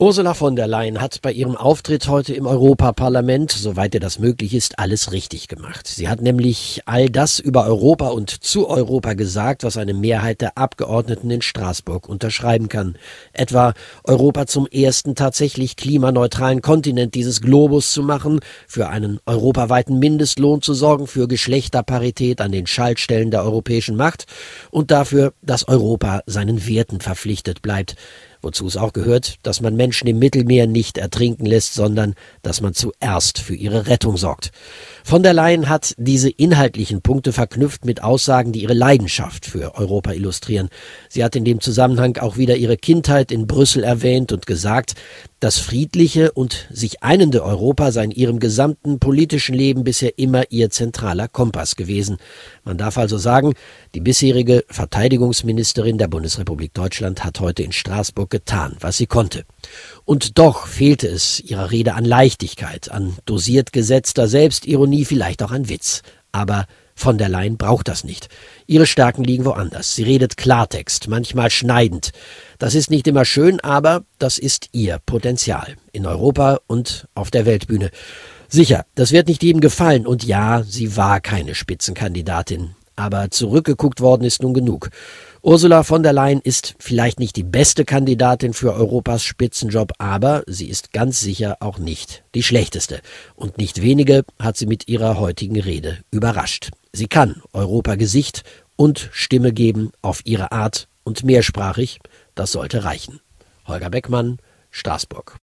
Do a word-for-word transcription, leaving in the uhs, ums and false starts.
Ursula von der Leyen hat bei ihrem Auftritt heute im Europaparlament, soweit ihr das möglich ist, alles richtig gemacht. Sie hat nämlich all das über Europa und zu Europa gesagt, was eine Mehrheit der Abgeordneten in Straßburg unterschreiben kann. Etwa Europa zum ersten tatsächlich klimaneutralen Kontinent dieses Globus zu machen, für einen europaweiten Mindestlohn zu sorgen, für Geschlechterparität an den Schaltstellen der europäischen Macht und dafür, dass Europa seinen Werten verpflichtet bleibt. Wozu es auch gehört, dass man Menschen im Mittelmeer nicht ertrinken lässt, sondern dass man zuerst für ihre Rettung sorgt. Von der Leyen hat diese inhaltlichen Punkte verknüpft mit Aussagen, die ihre Leidenschaft für Europa illustrieren. Sie hat in dem Zusammenhang auch wieder ihre Kindheit in Brüssel erwähnt und gesagt, das friedliche und sich einende Europa sei in ihrem gesamten politischen Leben bisher immer ihr zentraler Kompass gewesen. Man darf also sagen, die bisherige Verteidigungsministerin der Bundesrepublik Deutschland hat heute in Straßburg getan, was sie konnte. Und doch fehlte es ihrer Rede an Leichtigkeit, an dosiert gesetzter Selbstironie, vielleicht auch an Witz. Aber von der Leyen braucht das nicht. Ihre Stärken liegen woanders. Sie redet Klartext, manchmal schneidend. Das ist nicht immer schön, aber das ist ihr Potenzial in Europa und auf der Weltbühne. Sicher, das wird nicht jedem gefallen. Und ja, sie war keine Spitzenkandidatin. Aber zurückgeguckt worden ist nun genug. Ursula von der Leyen ist vielleicht nicht die beste Kandidatin für Europas Spitzenjob, aber sie ist ganz sicher auch nicht die schlechteste. Und nicht wenige hat sie mit ihrer heutigen Rede überrascht. Sie kann Europa Gesicht und Stimme geben auf ihre Art und mehrsprachig. Das sollte reichen. Holger Beckmann, Straßburg.